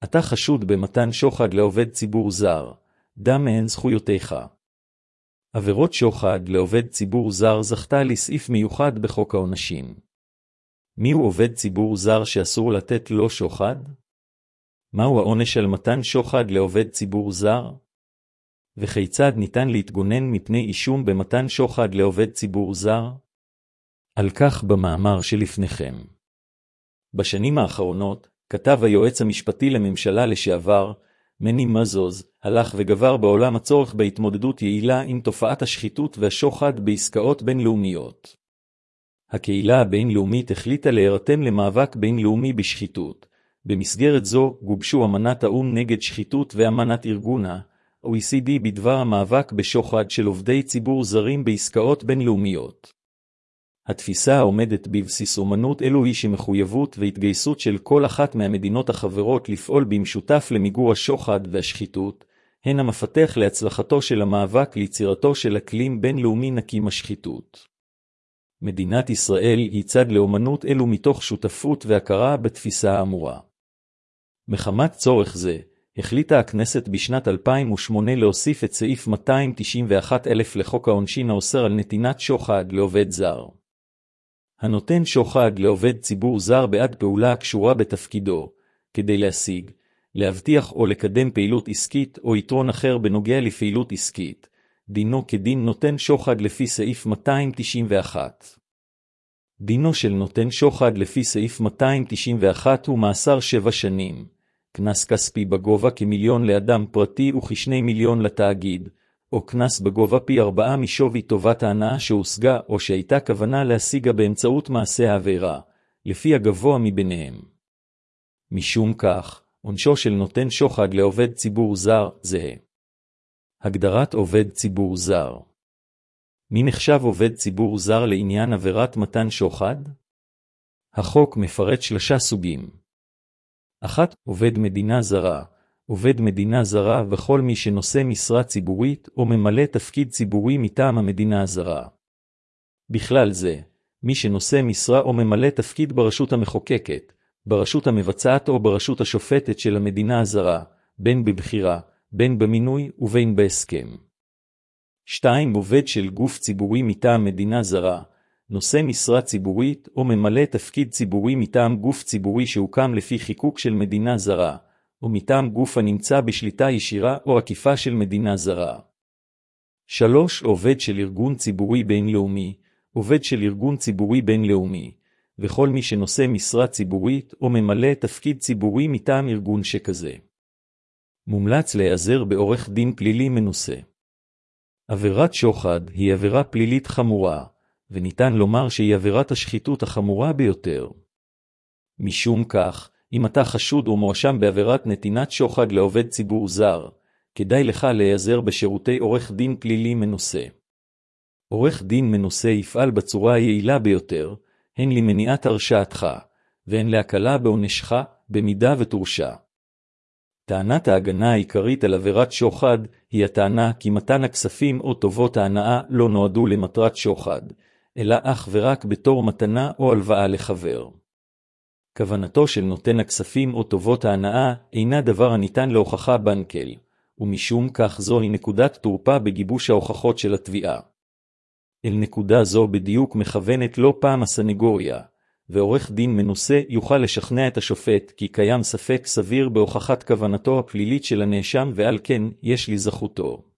אתה חשוד במתן שוחד לעובד ציבור זר, דע מהן זכויותיך. עבירות שוחד לעובד ציבור זר זכתה לסעיף מיוחד בחוק העונשין. מיהו עובד ציבור זר שאסור לתת לו שוחד? מהו העונש על מתן שוחד לעובד ציבור זר? וכיצד ניתן להתגונן מפני אישום במתן שוחד לעובד ציבור זר? על כך במאמר שלפניכם. בשנים האחרונות, כתב היועץ המשפטי לממשלה לשעבר, מני מזוז, הלך וגבר בעולם הצורך בהתמודדות יעילה עם תופעת השחיתות והשוחד בעסקאות בינלאומיות. הקהילה הבינלאומית החליטה להירתם למאבק בינלאומי בשחיתות. במסגרת זו גובשו אמנת האו"ם נגד שחיתות ואמנת ארגון ה-OECD בדבר המאבק בשוחד של עובדי ציבור זרים בעסקאות בינלאומיות. התפיסה העומדת בבסיס אמנות אלו היא שמחויבות והתגייסות של כל אחת מהמדינות החברות לפעול במשותף למיגור השוחד והשחיתות, הן המפתח להצלחתו של המאבק ליצירתו של אקלים בינלאומי נקי משחיתות. מדינת ישראל היא צד לאמנות אלו מתוך שותפות והכרה בתפיסה האמורה. מחמת צורך זה, החליטה הכנסת בשנת 2008 להוסיף את סעיף 291,000 לחוק העונשין האוסר על נתינת שוחד לעובד זר. הנותן שוחד לעובד ציבור זר בעד פעולה הקשורה בתפקידו, כדי להשיג, להבטיח או לקדם פעילות עסקית או יתרון אחר בנוגע לפעילות עסקית, דינו כדין נותן שוחד לפי סעיף 291. דינו של נותן שוחד לפי סעיף 291 הוא מאסר 7 שנים, קנס כספי בגובה כ1,000,000 לאדם פרטי וכ2 מיליון לתאגיד, או קנס בגובה פי 4 משווי טובת ההנאה שהושגה או שהייתה כוונה להשיגה באמצעות מעשה העבירה, לפי הגבוה מביניהם. משום כך, עונשו של נותן שוחד לעובד ציבור זר זהה. הגדרת עובד ציבור זר. מי נחשב עובד ציבור זר לעניין עבירת מתן שוחד? החוק מפרט 3 סוגים. 1. עובד מדינה זרה. עובד מדינה זרה וכל מי שנושא משרה ציבורית או ממלא תפקיד ציבורי מטעם המדינה הזרה. בכלל זה, מי שנושא משרה או ממלא תפקיד ברשות המחוקקת, ברשות המבצעת או ברשות השופטת של המדינה הזרה, בין בבחירה, בין במינוי ובין בהסכם. 2. עובד של גוף ציבורי מטעם מדינה זרה, נושא משרה ציבורית או ממלא תפקיד ציבורי מטעם גוף ציבורי שהוקם לפי חיקוק של מדינה זרה, או מטעם גוף הנמצא בשליטה ישירה או עקיפה של מדינה זרה. 3. עובד של ארגון ציבורי בינלאומי, עובד של ארגון ציבורי בינלאומי, וכל מי שנושא משרה ציבורית או ממלא תפקיד ציבורי מטעם ארגון שכזה. מומלץ להיעזר בעורך דין פלילי מנוסה. עבירת שוחד היא עבירה פלילית חמורה, וניתן לומר שהיא עבירת השחיתות החמורה ביותר. משום כך, אם אתה חשוד או מואשם בעבירת נתינת שוחד לעובד ציבור זר, כדאי לך להיעזר בשירותי עורך דין פלילי מנוסה. עורך דין מנוסה יפעל בצורה היעילה ביותר, הן למניעת הרשעתך, והן להקלה בעונשך, במידה ותורשע. טענת ההגנה העיקרית על עבירת שוחד היא הטענה כי מתן הכספים או טובות ההנאה לא נועדו למטרת שוחד, אלא אך ורק בתור מתנה או הלוואה לחבר. כוונתו של נותן הכספים או טובות ההנאה אינה דבר הניתן להוכחה בנקל, ומשום כך זוהי נקודת תורפה בגיבוש ההוכחות של התביעה. אל נקודה זו בדיוק מכוונת לא פעם הסנגוריה, ועורך דין מנוסה יוכל לשכנע את השופט כי קיים ספק סביר בהוכחת כוונתו הפלילית של הנאשם ועל כן יש לזכותו.